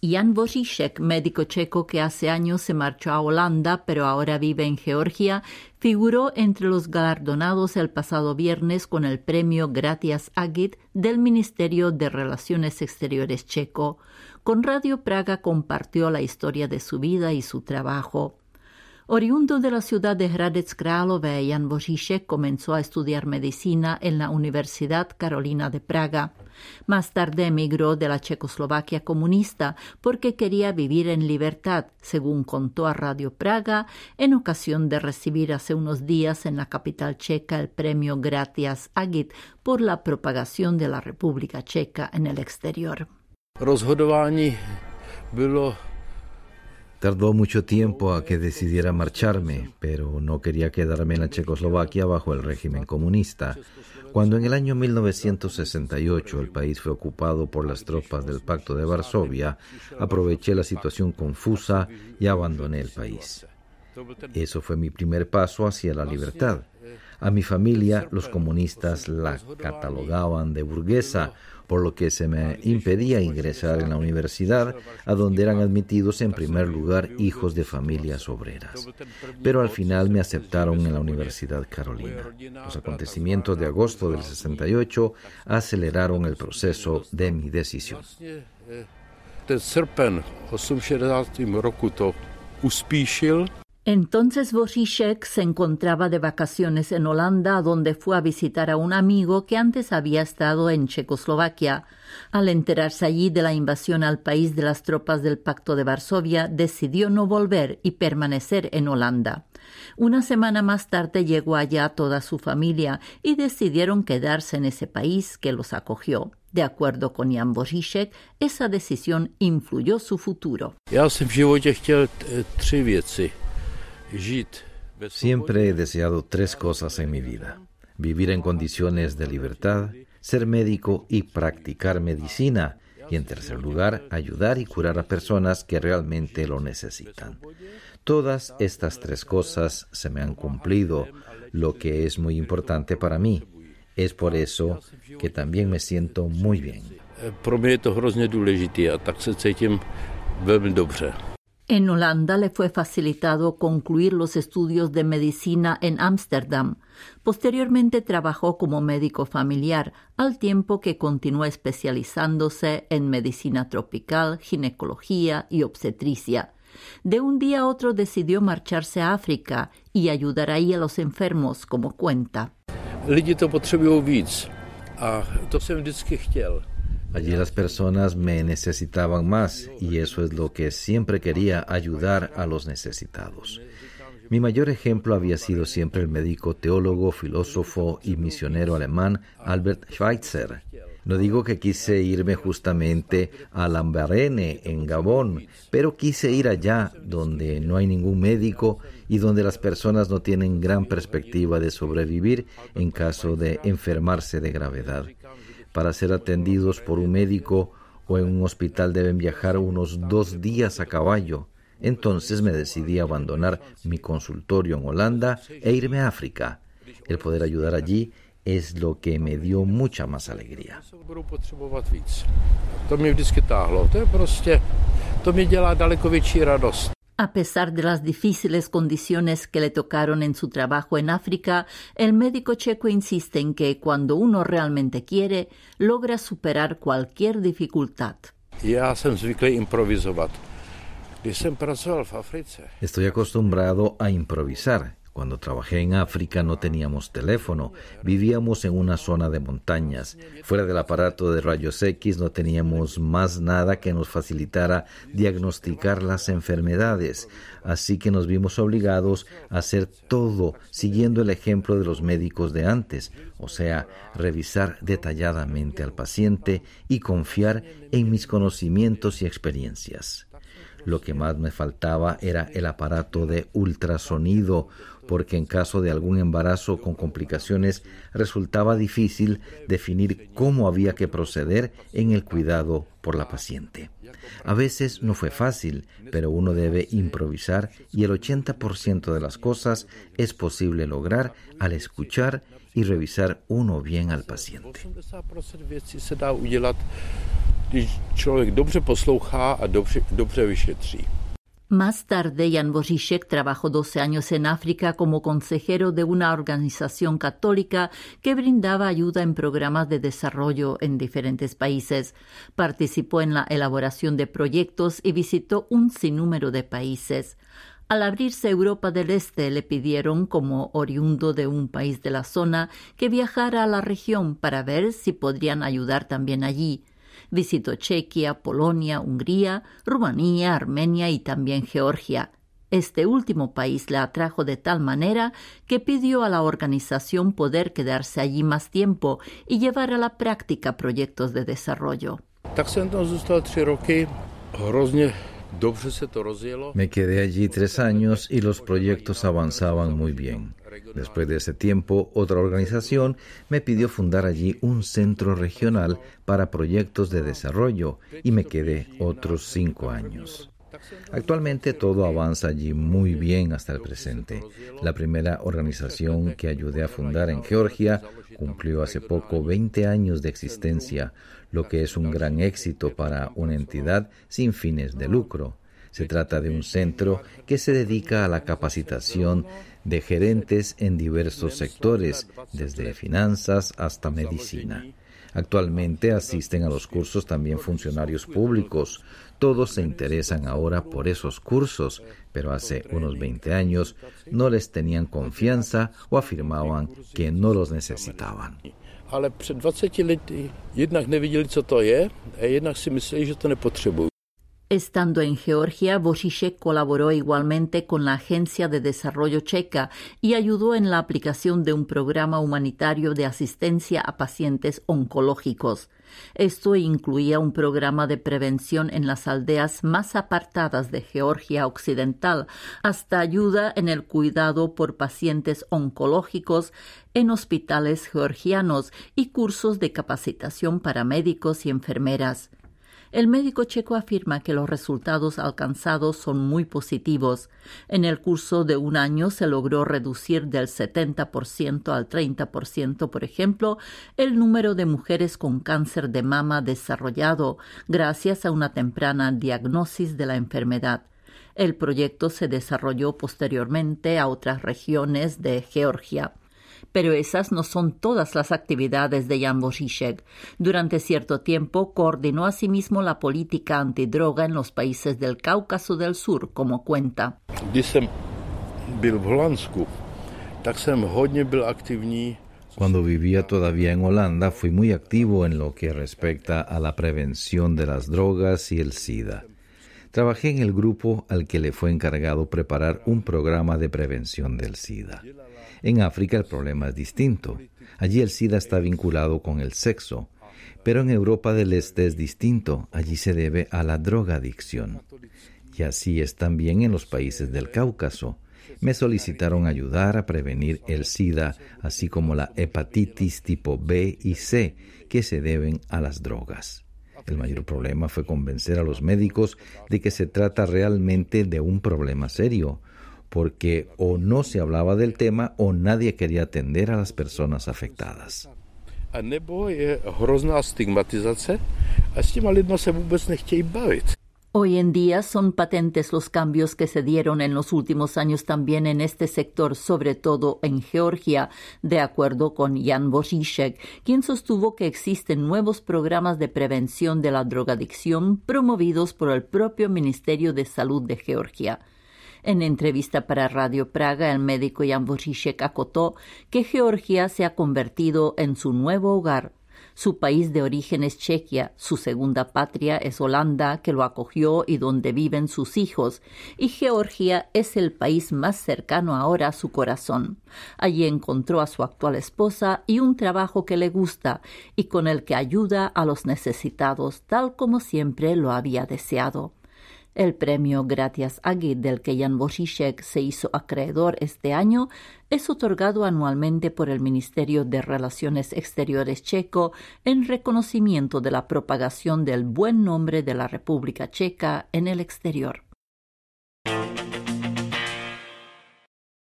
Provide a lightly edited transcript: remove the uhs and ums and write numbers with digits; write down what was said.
Jan Voříšek, médico checo que hace años se marchó a Holanda, pero ahora vive en Georgia, figuró entre los galardonados el pasado viernes con el premio Gratias Agit del Ministerio de Relaciones Exteriores checo. Con Radio Praga compartió la historia de su vida y su trabajo. Oriundo de la ciudad de Hradec Králové, Jan Voříšek comenzó a estudiar medicina en la Universidad Carolina de Praga. Más tarde emigró de la Checoslovaquia comunista porque quería vivir en libertad, según contó a Radio Praga, en ocasión de recibir hace unos días en la capital checa el premio Gratias Agit por la propagación de la República Checa en el exterior. Rozhodování bylo. Tardó mucho tiempo a que decidiera marcharme, pero no quería quedarme en la Checoslovaquia bajo el régimen comunista. Cuando en el año 1968 el país fue ocupado por las tropas del Pacto de Varsovia, aproveché la situación confusa y abandoné el país. Eso fue mi primer paso hacia la libertad. A mi familia, los comunistas la catalogaban de burguesa, por lo que se me impedía ingresar en la universidad, a donde eran admitidos en primer lugar hijos de familias obreras. Pero al final me aceptaron en la Universidad Carolina. Los acontecimientos de agosto del 68 aceleraron el proceso de mi decisión. Entonces Voříšek se encontraba de vacaciones en Holanda, donde fue a visitar a un amigo que antes había estado en Checoslovaquia. Al enterarse allí de la invasión al país de las tropas del Pacto de Varsovia, decidió no volver y permanecer en Holanda. Una semana más tarde llegó allá toda su familia y decidieron quedarse en ese país que los acogió. De acuerdo con Jan Voříšek, esa decisión influyó su futuro. Já jsem v životě chtěl 3 věci. Siempre he deseado 3 cosas en mi vida: vivir en condiciones de libertad, ser médico y practicar medicina, y en tercer lugar, ayudar y curar a personas que realmente lo necesitan. Todas estas 3 cosas se me han cumplido, lo que es muy importante para mí. Es por eso que también me siento muy bien. Pro mě je to hrozně důležité a tak se cítím velmi dobře. En Holanda le fue facilitado concluir los estudios de medicina en Ámsterdam. Posteriormente trabajó como médico familiar, al tiempo que continuó especializándose en medicina tropical, ginecología y obstetricia. De un día a otro decidió marcharse a África y ayudar ahí a los enfermos, como cuenta. Lidi to potřebují víc a to jsem vždycky chtěl. Allí las personas me necesitaban más y eso es lo que siempre quería, ayudar a los necesitados. Mi mayor ejemplo había sido siempre el médico, teólogo, filósofo y misionero alemán Albert Schweitzer. No digo que quise irme justamente a Lambaréné, en Gabón, pero quise ir allá donde no hay ningún médico y donde las personas no tienen gran perspectiva de sobrevivir en caso de enfermarse de gravedad. Para ser atendidos por un médico o en un hospital deben viajar unos 2 días a caballo. Entonces me decidí a abandonar mi consultorio en Holanda e irme a África. El poder ayudar allí es lo que me dio mucha más alegría. To mě vždycky táhlo. To mě dělá daleko větší radost. A pesar de las difíciles condiciones que le tocaron en su trabajo en África, el médico checo insiste en que cuando uno realmente quiere, logra superar cualquier dificultad. Já jsem zvyklý improvizovat. Když jsem pracoval v Africe. Estoy acostumbrado a improvisar. Cuando trabajé en África no teníamos teléfono, vivíamos en una zona de montañas. Fuera del aparato de rayos X no teníamos más nada que nos facilitara diagnosticar las enfermedades, así que nos vimos obligados a hacer todo siguiendo el ejemplo de los médicos de antes, o sea, revisar detalladamente al paciente y confiar en mis conocimientos y experiencias. Lo que más me faltaba era el aparato de ultrasonido, porque en caso de algún embarazo con complicaciones resultaba difícil definir cómo había que proceder en el cuidado por la paciente. A veces no fue fácil, pero uno debe improvisar y el 80% de las cosas es posible lograr al escuchar y revisar uno bien al paciente. když člověk dobře poslouchá a dobře vyšetří. Más tarde, Jan Boříšek trabajó 12 años en África como consejero de una organización católica que brindaba ayuda en programas de desarrollo en diferentes países. Participó en la elaboración de proyectos y visitó un sinnúmero de países. Al abrirse Europa del Este, le pidieron, como oriundo de un país de la zona, que viajara a la región para ver si podrían ayudar también allí. Visitó Chequia, Polonia, Hungría, Rumanía, Armenia y también Georgia. Este último país le atrajo de tal manera que pidió a la organización poder quedarse allí más tiempo y llevar a la práctica proyectos de desarrollo. Tak jsem tam zůstal 3 roky, hrozně dobře se to rozjelo. Me quedé allí 3 años y los proyectos avanzaban muy bien. Después de ese tiempo, otra organización me pidió fundar allí un centro regional para proyectos de desarrollo y me quedé otros 5 años. Actualmente todo avanza allí muy bien hasta el presente. La primera organización que ayudé a fundar en Georgia cumplió hace poco 20 años de existencia, lo que es un gran éxito para una entidad sin fines de lucro. Se trata de un centro que se dedica a la capacitación de gerentes en diversos sectores, desde finanzas hasta medicina. Actualmente asisten a los cursos también funcionarios públicos. Todos se interesan ahora por esos cursos, pero hace unos 20 años no les tenían confianza o afirmaban que no los necesitaban. Ale před 20 lety jednak neviděli, co to je, a jednak si mysleli, že to nepotřebují. Estando en Georgia, Boříšek colaboró igualmente con la Agencia de Desarrollo Checa y ayudó en la aplicación de un programa humanitario de asistencia a pacientes oncológicos. Esto incluía un programa de prevención en las aldeas más apartadas de Georgia Occidental, hasta ayuda en el cuidado por pacientes oncológicos en hospitales georgianos y cursos de capacitación para médicos y enfermeras. El médico checo afirma que los resultados alcanzados son muy positivos. En el curso de 1 año se logró reducir del 70% al 30%, por ejemplo, el número de mujeres con cáncer de mama desarrollado, gracias a una temprana diagnosis de la enfermedad. El proyecto se desarrolló posteriormente a otras regiones de Georgia. Pero esas no son todas las actividades de Jan Boříšek. Durante cierto tiempo coordinó asimismo la política antidroga en los países del Cáucaso del Sur, como cuenta. Když jsem byl v Holandsku, tak jsem hodně byl aktivní. Cuando vivía todavía en Holanda, fui muy activo en lo que respecta a la prevención de las drogas y el SIDA. Trabajé en el grupo al que le fue encargado preparar un programa de prevención del SIDA. En África el problema es distinto. Allí el SIDA está vinculado con el sexo, pero en Europa del Este es distinto. Allí se debe a la drogadicción. Y así es también en los países del Cáucaso. Me solicitaron ayudar a prevenir el SIDA, así como la hepatitis tipo B y C, que se deben a las drogas. El mayor problema fue convencer a los médicos de que se trata realmente de un problema serio, porque o no se hablaba del tema o nadie quería atender a las personas afectadas. A nebo je hrozná stigmatizace a s těma lidma se vůbec nechtějí bavit. Hoy en día son patentes los cambios que se dieron en los últimos años también en este sector, sobre todo en Georgia, de acuerdo con Jan Boříšek, quien sostuvo que existen nuevos programas de prevención de la drogadicción promovidos por el propio Ministerio de Salud de Georgia. En entrevista para Radio Praga, el médico Jan Boříšek acotó que Georgia se ha convertido en su nuevo hogar. Su país de origen es Chequia, su segunda patria es Holanda, que lo acogió y donde viven sus hijos, y Georgia es el país más cercano ahora a su corazón. Allí encontró a su actual esposa y un trabajo que le gusta y con el que ayuda a los necesitados, tal como siempre lo había deseado. El premio Gratias Agit, del que Jan Boříšek se hizo acreedor este año, es otorgado anualmente por el Ministerio de Relaciones Exteriores checo en reconocimiento de la propagación del buen nombre de la República Checa en el exterior.